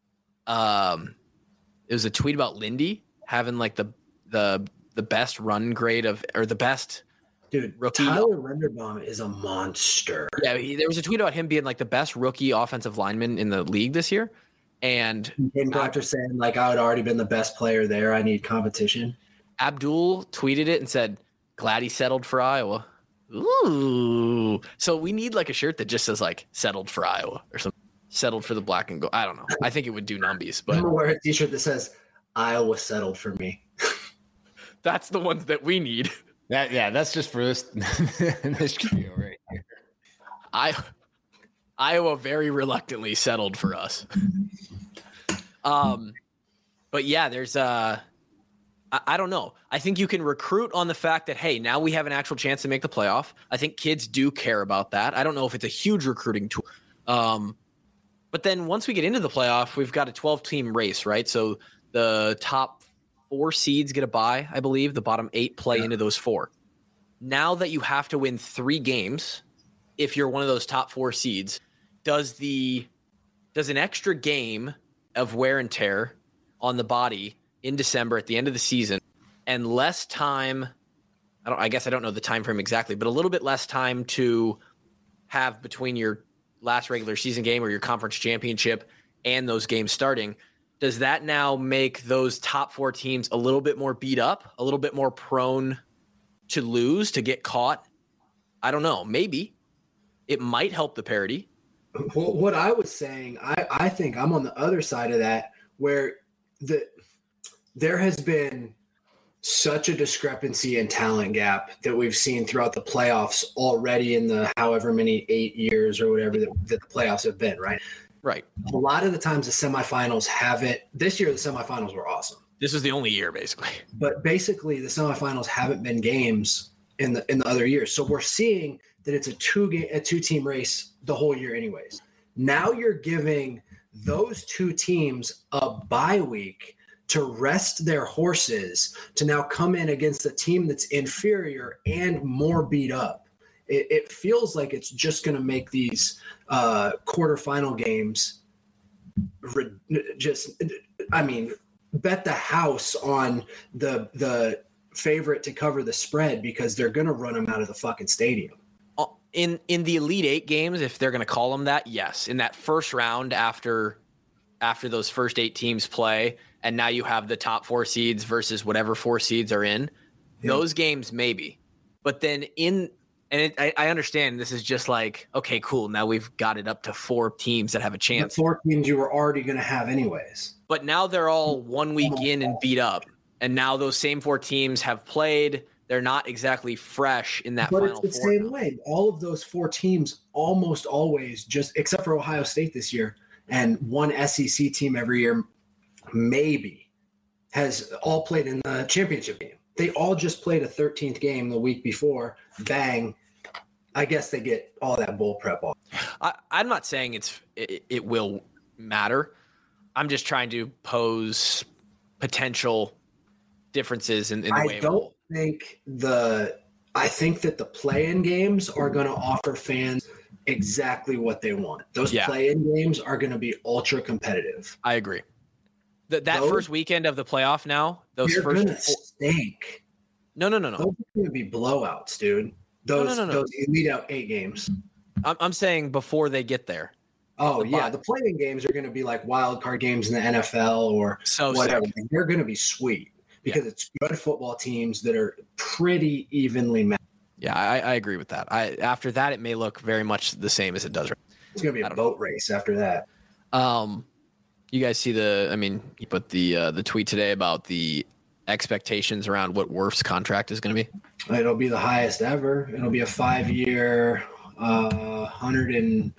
um, it was a tweet about Lindy having like the the the best run grade of or the best. dude, Rookie. Tyler Linderbaum is a monster. Yeah, he, there was a tweet about him being like the best rookie offensive lineman in the league this year, and Caden Proctor saying like I would already been the best player there. I need competition. Abdul tweeted it and said, "Glad he settled for Iowa." Ooh, so we need like a shirt that just says like "settled for Iowa" or something. Settled for the black and gold. I don't know. I think it would do numbies, I'm but gonna wear a t-shirt that says Iowa settled for me. that's the ones that we need. that yeah, that's just for this this trio right here. I Iowa very reluctantly settled for us. Um, but yeah, there's uh I, I don't know. I think you can recruit on the fact that, hey, now we have an actual chance to make the playoff. I think kids do care about that. I don't know if it's a huge recruiting tool. Um, but then once we get into the playoff, we've got a twelve-team race, right? So the top four seeds get a bye, I believe. The bottom eight play yeah. into those four. Now that you have to win three games, if you're one of those top four seeds, does the does an extra game of wear and tear on the body in December at the end of the season and less time, I don't I guess I don't know the time frame exactly, but a little bit less time to have between your last regular season game or your conference championship and those games starting, does that now make those top four teams a little bit more beat up, a little bit more prone to lose, to get caught? I don't know. Maybe. It might help the parity. Well, what I was saying, I, I think I'm on the other side of that, where the there has been such a discrepancy in talent gap that we've seen throughout the playoffs already in the however many eight years or whatever that, that the playoffs have been, right? Right. A lot of the times the semifinals haven't – this year the semifinals were awesome. This was the only year, basically. But basically the semifinals haven't been games in the in the other years. So we're seeing that it's a two game, a two team race the whole year anyways. Now you're giving those two teams a bye week to rest their horses to now come in against a team that's inferior and more beat up. It, it feels like it's just going to make these uh, quarterfinal games re- just, I mean, bet the house on the the favorite to cover the spread because they're going to run them out of the fucking stadium. In in the Elite Eight games, if they're going to call them that, yes. In that first round after after those first eight teams play, and now you have the top four seeds versus whatever four seeds are in, yeah. those games maybe. But then in – and it, I, I understand this is just like, okay, cool, now we've got it up to four teams that have a chance. The four teams you were already going to have anyways. But now they're all one week in and beat up. And now those same four teams have played – they're not exactly fresh in that but final four. But it's the same way. All of those four teams almost always just, except for Ohio State this year, and one S E C team every year, maybe, has all played in the championship game. They all just played a thirteenth game the week before. Bang. I guess they get all that bowl prep off. I, I'm not saying it's it, it will matter. I'm just trying to pose potential differences in, in the I way don't we'll, think the I think that the play-in games are going to offer fans exactly what they want. Those yeah. play-in games are going to be ultra competitive. I agree. That that those, first weekend of the playoff now, those they're first going to stink. No, no, no, no. Those are going to be blowouts, dude. Those no, no, no, no. those elite out eight games. I'm I'm saying before they get there. Oh the yeah, bye. the play-in games are going to be like wild card games in the N F L or so whatever. Sick. They're going to be sweet. Because yeah. it's good football teams that are pretty evenly matched. Yeah, I, I agree with that. I after that, it may look very much the same as it does. Right. It's going to be a boat know. race after that. Um, you guys see the? I mean, you put the uh, the tweet today about the expectations around what Wirf's contract is going to be. It'll be the highest ever. It'll be a five-year, uh, hundred and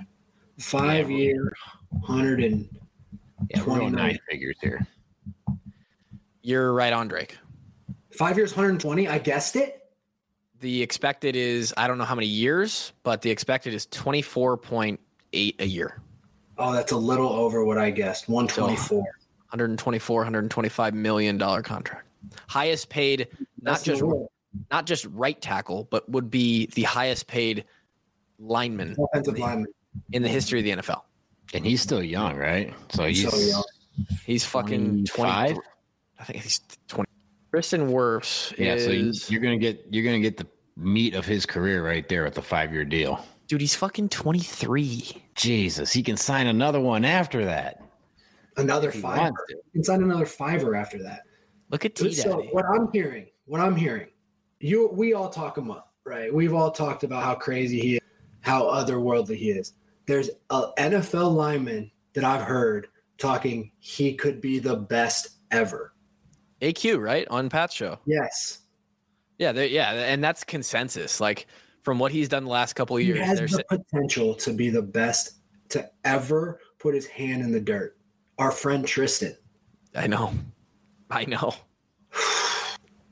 five-year, hundred and twenty-nine figures here. You're right on, Drake. Five years, one hundred twenty. I guessed it. The expected is, I don't know how many years, but the expected is twenty-four point eight a year. Oh, that's a little over what I guessed. one twenty-four. So one twenty-four, one twenty-five million dollars contract. Highest paid, not that's just not just right tackle, but would be the highest paid lineman, offensive in the, lineman in the history of the N F L. And he's still young, right? So he's, so young. He's fucking twenty-five. I think he's twenty. Tristan Wirfs yeah, is. So you're gonna get you're gonna get the meat of his career right there with the five year deal. Dude, he's fucking twenty-three. Jesus, he can sign another one after that. Another fiver. He can sign another fiver after that. Look at T-Daddy. So what I'm hearing, what I'm hearing, you we all talk him up, right? We've all talked about how crazy he is, how otherworldly he is. There's an N F L lineman that I've heard talking. He could be the best ever. A Q, right? On Pat's show. Yes. Yeah, yeah, and that's consensus. Like from what he's done the last couple of years, he has there's the potential to be the best to ever put his hand in the dirt. Our friend Tristan. I know. I know.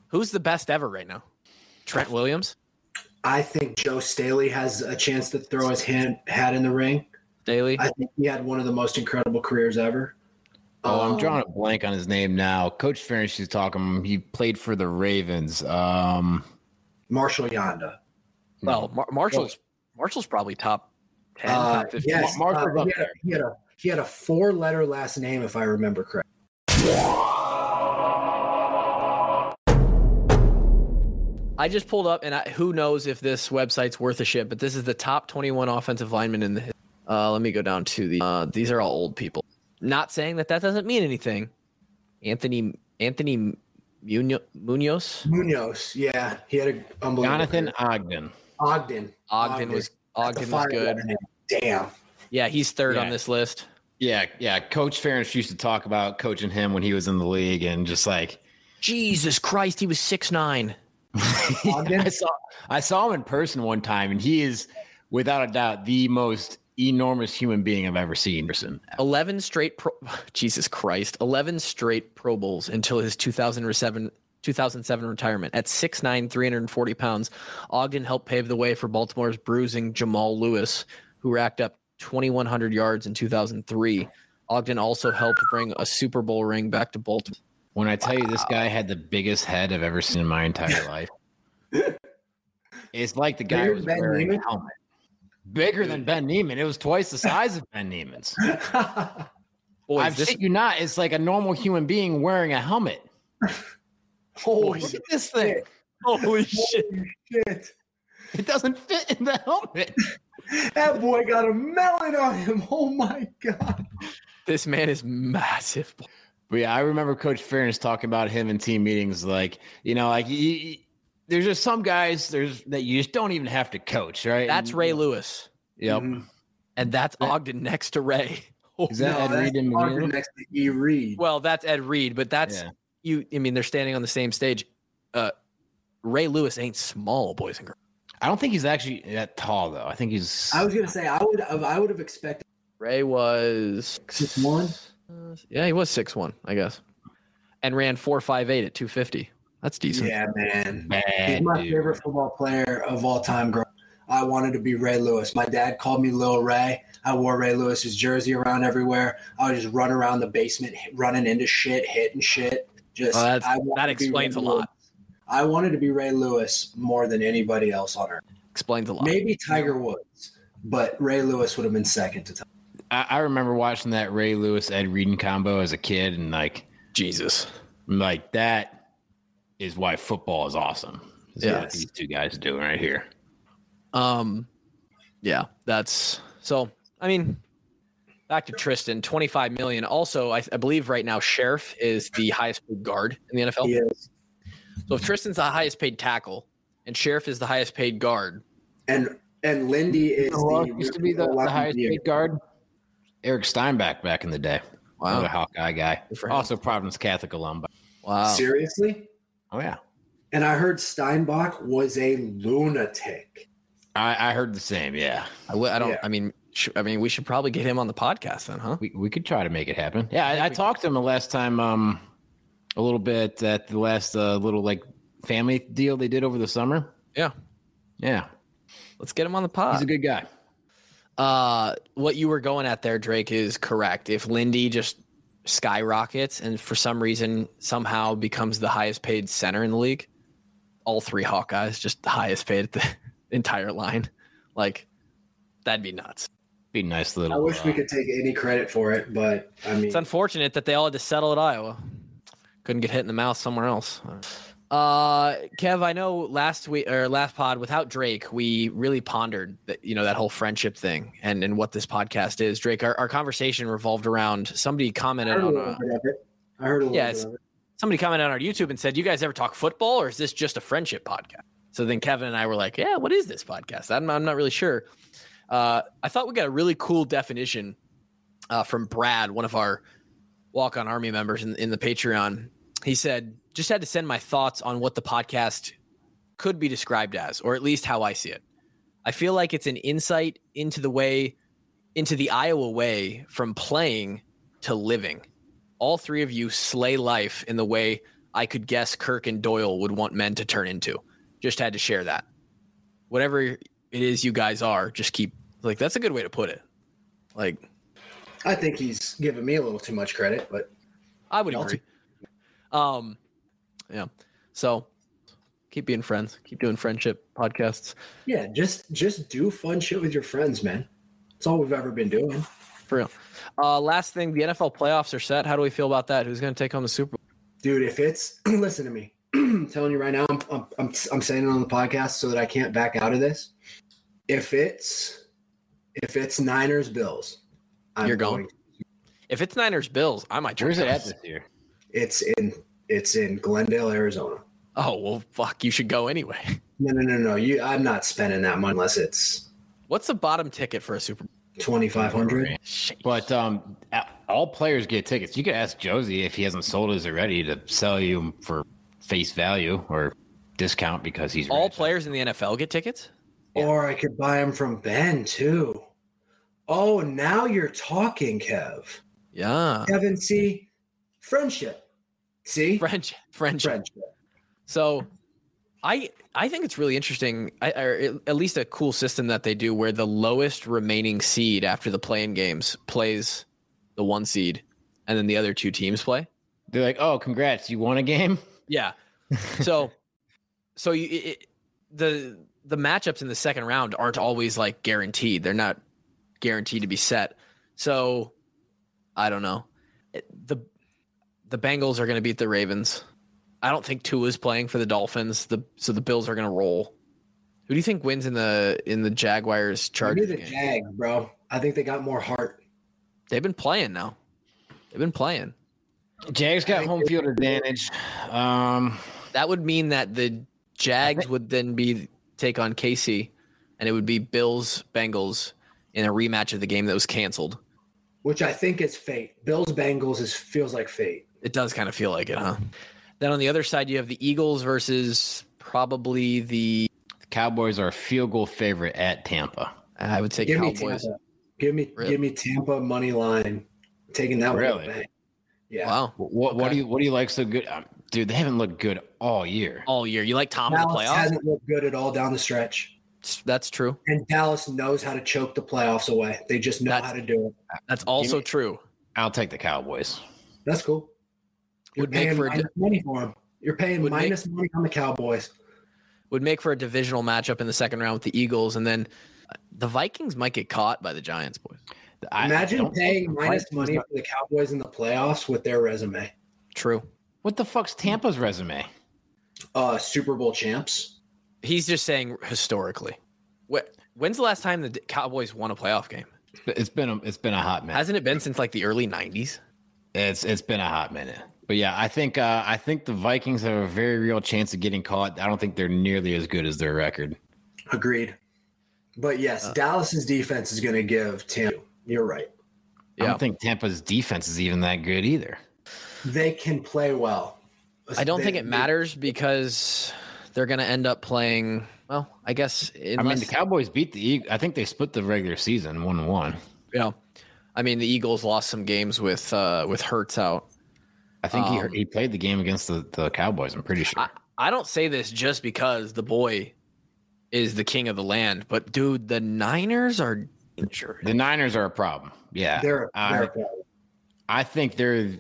Who's the best ever right now? Trent Williams? I think Joe Staley has a chance to throw his hand, hat in the ring. Staley? I think he had one of the most incredible careers ever. Oh, I'm Um, drawing a blank on his name now. Coach Ferentz is talking. He played for the Ravens. Um, Marshall Yanda. Well, Mar- Marshall's Marshall's probably top ten, Uh, top fifteen. yes, Marshall's uh, up he, had a, there. he, had a, he had a four-letter last name, if I remember correctly. I just pulled up, and I, who knows if this website's worth a shit, but this is the top twenty-one offensive linemen in the uh, let me go down to the uh, these are all old people. Not saying that that doesn't mean anything. Anthony Anthony Muno- Munoz? Munoz, yeah. He had an unbelievable Jonathan career. Ogden. Ogden. Ogden was That's Ogden a was five-letter good. name. Damn. Yeah, he's third Yeah. on this list. Yeah, yeah. Coach Ferentz used to talk about coaching him when he was in the league, and just like Jesus Christ, he was six nine. Ogden? I saw, I saw him in person one time, and he is without a doubt the most enormous human being I've ever seen. Person. eleven straight pro Jesus Christ. eleven straight Pro Bowls until his two thousand seven two thousand seven retirement. At six nine, three hundred forty pounds, Ogden helped pave the way for Baltimore's bruising Jamal Lewis, who racked up twenty-one hundred yards in two thousand three. Ogden also helped bring a Super Bowl ring back to Baltimore. When I tell you this guy had the biggest head I've ever seen in my entire life, it's like the guy Bigger was than Ben wearing Neiman? a helmet. Bigger than Ben Neiman. It was twice the size of Ben Neiman's. Boys, I've this, shit you not. It's like a normal human being wearing a helmet. Holy Look at this thing. holy shit. shit. It doesn't fit in the helmet. That boy got a melon on him. Oh, my God. This man is massive. But yeah, I remember Coach Ferentz talking about him in team meetings. Like, you know, like you, you- there's just some guys there's that you just don't even have to coach, right? That's And- Ray Lewis. Yep. Mhm. And that's Ogden next to Ray. Is that No, Ed that's Reed and Ogden McNeil? next to E. Reed. Well, that's Ed Reed, but that's Yeah. you. I mean, they're standing on the same stage. Uh, Ray Lewis ain't small, boys and girls. I don't think he's actually that tall though. I think he's. I was gonna say I would have I would have expected Ray was six one. Uh, yeah, he was six one, I guess, and ran four five eight at two fifty. That's decent. Yeah, man. He's bad, my dude. favorite football player of all time. Girl, I wanted to be Ray Lewis. My dad called me Lil Ray. I wore Ray Lewis's jersey around everywhere. I would just run around the basement, hit- running into shit, hitting shit. Just Well, that's- I wanted that to be explains Ray a lot. Lewis. I wanted to be Ray Lewis more than anybody else on earth. Explains a lot. Maybe Tiger Woods, but Ray Lewis would have been second to Tiger. I, I remember watching that Ray Lewis Ed Reed combo as a kid, and like, Jesus. like that is why football is awesome. Is what Yes. these two guys are doing right here. Um, yeah, that's so. I mean, back to Tristan, twenty-five million. Also, I, I believe right now Sheriff is the highest paid guard in the N F L. He is. So if Tristan's the highest paid tackle and Sheriff is the highest paid guard, And and Lindy is Who else the used to be the, the highest paid guard? Eric Steinbach back in the day. Wow. Another Hawkeye guy. Good for him. Also Providence Catholic alum. wow. Seriously? Oh yeah. And I heard Steinbach was a lunatic. I, I heard the same. Yeah. I, w- I don't. Yeah. I mean, sh- I mean, we should probably get him on the podcast then, huh? We we could try to make it happen. Yeah, I, I talked to him the last time, um, a little bit at the last uh, little like family deal they did over the summer. Yeah. Yeah, Let's get him on the pod. he's a good guy. Uh, what you were going at there, Drake, is correct. If Lindy just skyrockets and for some reason somehow becomes the highest paid center in the league, all three Hawkeyes just the highest paid at the entire line, like that'd be nuts. Be a nice little. I wish we uh, could take any credit for it, but I mean, It's unfortunate that they all had to settle at Iowa. Couldn't get hit in the mouth somewhere else. Uh, Kev, I know last week or last pod without Drake, we really pondered that, you know, that whole friendship thing and, and what this podcast is. Drake, our, our conversation revolved around somebody I commented heard a on little a, bit of it. I heard a little Yeah, bit it's- of it. somebody commented on our YouTube and said, "You guys ever talk football, or is this just a friendship podcast?" So then Kevin and I were like, "Yeah, what is this podcast?" I'm, I'm not really sure. Uh, I thought we got a really cool definition uh, from Brad, one of our walk-on Army members in, in the Patreon. He said, "Just had to send my thoughts on what the podcast could be described as, or at least how I see it. I feel like it's an insight into the way, into the Iowa way from playing to living. All three of you slay life in the way I could guess Kirk and Doyle would want men to turn into. Just had to share that. Whatever it is you guys are, just keep like that's a good way to put it. Like, I think he's giving me a little too much credit, but I would agree. Um, yeah. So keep being friends. Keep doing friendship podcasts. Yeah, just just do fun shit with your friends, man. That's all we've ever been doing. For real. Uh, last thing, the N F L playoffs are set. How do we feel about that? Who's going to take home the Super Bowl? Dude, if it's listen to me, I'm telling you right now, I'm, I'm I'm I'm saying it on the podcast so that I can't back out of this. If it's if it's Niners Bills, I'm You're going. going. If it's Niners Bills, I might. Where's it at this year? It's in it's in Glendale, Arizona. Oh well, fuck! You should go anyway. No, no, no, no. You, I'm not spending that money unless it's. What's the bottom ticket for a Super Bowl? twenty-five hundred. But um, all players get tickets. You could ask Josie if he hasn't sold his already to sell you for face value or discount because he's all rich. Players in the N F L get tickets. Or I could buy them from Ben too. Oh, now you're talking, Kev. Yeah, Kevin, see, friendship. See, French, friendship. friendship. So, I I think it's really interesting, I, or at least a cool system that they do, where the lowest remaining seed after the play-in games plays the one seed, and then the other two teams play. They're like, "Oh, congrats, you won a game." Yeah. So, so you it, the the matchups in the second round aren't always like guaranteed. They're not guaranteed to be set. So, I don't know. It, the The Bengals are going to beat the Ravens. I don't think Tua is playing for the Dolphins. The so the Bills are going to roll. Who do you think wins in the in the Jaguars Chargers the game? Jags, bro. I think they got more heart. They've been playing now. They've been playing. Jags got home field advantage. Um, that would mean that the Jags would then be take on K C, and it would be Bills Bengals in a rematch of the game that was canceled. Which I think is fate. Bills Bengals is feels like fate. It does kind of feel like it, huh? Then on the other side, you have the Eagles versus probably the, the Cowboys are a field goal favorite at Tampa. I would say give Cowboys. Me give me really? give me Tampa money line. Taking that really? one. Yeah. Wow. What okay. what do you what do you like so good, um, dude? They haven't looked good all year. All year. You like Tom Dallas in the playoffs? Hasn't looked good at all down the stretch. That's true. And Dallas knows how to choke the playoffs away. They just know that's, how to do it. That's also me, true. I'll take the Cowboys. That's cool. You're Would paying make for minus a, money for them. You're paying would minus make, money on the Cowboys. Would make for a divisional matchup in the second round with the Eagles, and then the Vikings might get caught by the Giants, boys. I, Imagine I paying minus money for the Cowboys in the playoffs with their resume. True. What the fuck's Tampa's resume? Uh, Super Bowl champs. He's just saying historically. What? When's the last time the Cowboys won a playoff game? It's been a, it's been a hot minute. Hasn't it been since like the early nineties? It's it's been a hot minute. But yeah, I think uh, I think the Vikings have a very real chance of getting caught. I don't think they're nearly as good as their record. Agreed. But yes, uh, Dallas's defense is going to give Tampa. You're right. Yeah. I don't think Tampa's defense is even that good either. They can play well. I don't they, think it matters because they're going to end up playing. Well, I guess. Unless, I mean, the Cowboys beat the Eagles. I think they split the regular season one and one. Yeah, I mean the Eagles lost some games with uh, with Hurts out. I think um, he he played the game against the, the Cowboys. I'm pretty sure. I, I don't say this just because the boy is the king of the land, but dude, the Niners are injured. The Niners are a problem. Yeah, They're, they're I, a problem. I think they're.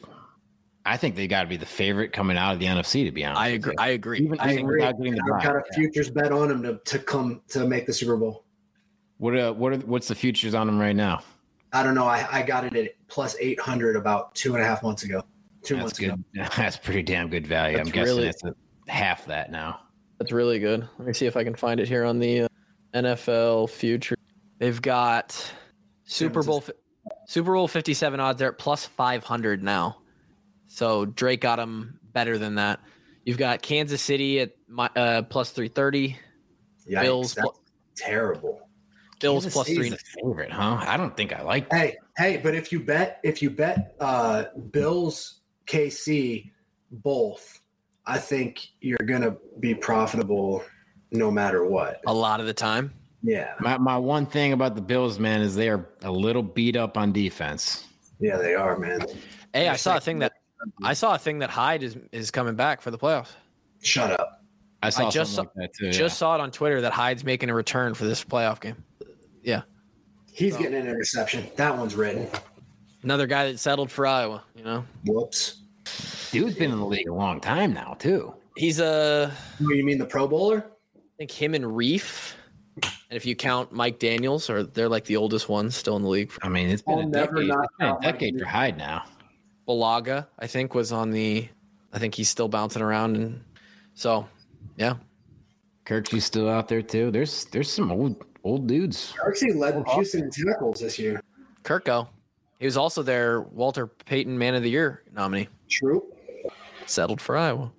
I think they got to be the favorite coming out of the N F C. To be honest, I agree. I agree. Even, I even agree. without getting the I've bye. got a futures bet on them to, to come to make the Super Bowl. What uh, what are, what's the futures on them right now? I don't know. I, I got it at plus eight hundred about two and a half months ago. Two That's months good. ago. That's pretty damn good value. That's I'm guessing really, it's a, half that now. That's really good. Let me see if I can find it here on the uh, N F L future. They've got Super Bowl Super Bowl fifty-seven odds. They're at plus five hundred now. So Drake got them better than that. You've got Kansas City at uh, plus three thirty. Yikes, Bills that's pl- terrible. Bills Kansas plus City's three. a favorite, huh? I don't think I like that. Hey, hey, but if you bet if you bet uh, Bills K C both, I think you're gonna be profitable no matter what. A lot of the time. Yeah. My my one thing about the Bills, man, is they are a little beat up on defense. Yeah, they are, man. Hey, I saw a thing that I saw a thing that Hyde is is coming back for the playoffs. Shut up. I saw I just something like that too. Just saw it on Twitter that Hyde's making a return for this playoff game. Yeah. He's getting an interception. That one's written. Another guy that settled for Iowa, you know? Whoops. Dude's been in the league a long time now, too. He's a, Oh, you mean the Pro Bowler? I think him and Reef, and if you count Mike Daniels, or they're like the oldest ones still in the league. I mean, it's been I'll a never decade, knock it's been a out decade Mike for Hyde now. Balaga, I think, was on the, I think he's still bouncing around. And so, yeah. Kirksey's still out there, too. There's there's some old old dudes. Kirksey led Houston in tackles this year. Kirko. He was also their Walter Payton Man of the Year nominee. True. Settled for Iowa.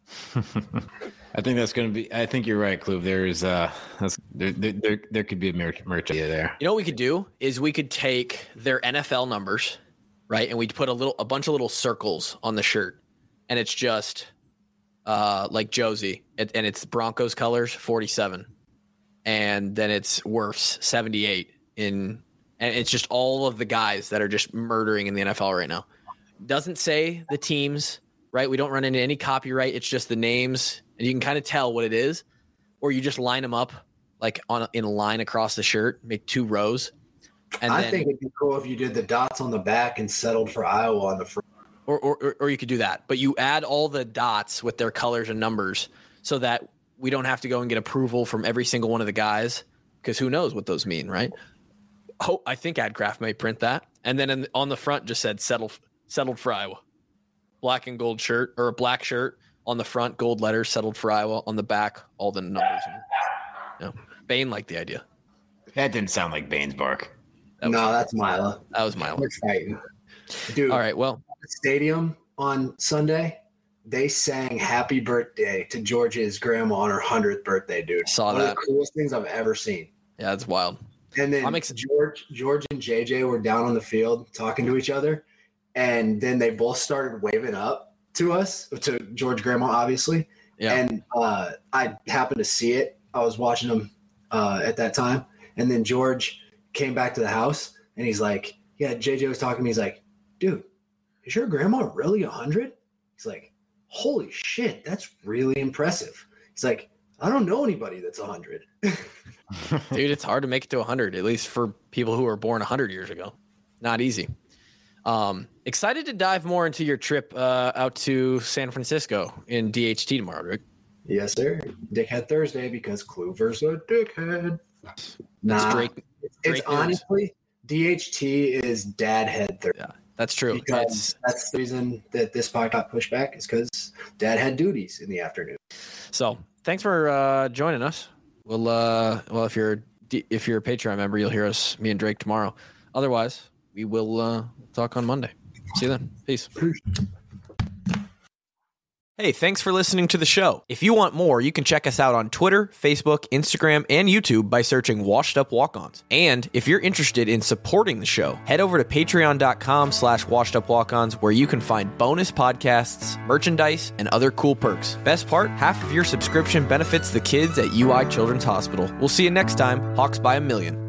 I think that's going to be. I think you're right, Kluve. There's uh, that's, there, there, there, there could be a merch, merch idea there. You know what we could do is we could take their N F L numbers, right, and we'd put a little, a bunch of little circles on the shirt, and it's just, uh, like Josie, it, and it's Broncos colors, forty-seven, and then it's Wirfs, seventy-eight, in, and it's just all of the guys that are just murdering in the N F L right now. Doesn't say the teams, right? We don't run into any copyright. It's just the names, and you can kind of tell what it is, or you just line them up like on a, in a line across the shirt, make two rows. And I then, think it'd be cool if you did the dots on the back and settled for Iowa on the front. or, or or you could do that, but you add all the dots with their colors and numbers so that we don't have to go and get approval from every single one of the guys, because who knows what those mean, right? Oh, I think AdCraft may print that, and then in, on the front just said settled settled for Iowa, black and gold shirt, or a black shirt on the front, gold letters, settled for Iowa. On the back, all the numbers. You know, Bane liked the idea. That didn't sound like Bane's bark. That was, No, that's Mila. that was my We're one. fighting. Dude, All right, well, stadium on Sunday, they sang happy birthday to Georgia's grandma on her hundredth birthday, dude. Saw One that. of the coolest things I've ever seen. yeah, that's wild. And then I'm ex- George, George and J J were down on the field talking to each other, and then they both started waving up to us, to George grandma, obviously. Yeah. And uh, I happened to see it. I was watching them uh, at that time, and then George came back to the house, and he's like, "Yeah." J J was talking to me. He's like, "Dude, is your grandma really a hundred?" He's like, "Holy shit, that's really impressive." He's like, "I don't know anybody that's a hundred." Dude, it's hard to make it to one hundred, at least for people who were born one hundred years ago. Not easy. Um, excited to dive more into your trip uh, out to San Francisco in D H T tomorrow, Rick. Yes, sir. Dickhead Thursday, because Kluver's a dickhead. That's Nah, Drake. it's Drake news. honestly D H T is dad head Thursday. Yeah, that's true. Because It's, that's the reason that this pod got pushed back, is because dad had duties in the afternoon. so thanks for uh, joining us. We'll, uh, well, if you're if you're a Patreon member, you'll hear us, me and Drake, tomorrow. Otherwise, we will uh, talk on Monday. See you then. Peace. Hey, thanks for listening to the show. If you want more, you can check us out on Twitter, Facebook, Instagram, and YouTube by searching Washed Up Walk-Ons. And if you're interested in supporting the show, head over to patreon.com slash washed up walk-ons, where you can find bonus podcasts, merchandise, and other cool perks. Best part, half of your subscription benefits the kids at U I Children's Hospital. We'll see you next time. Hawks by a million.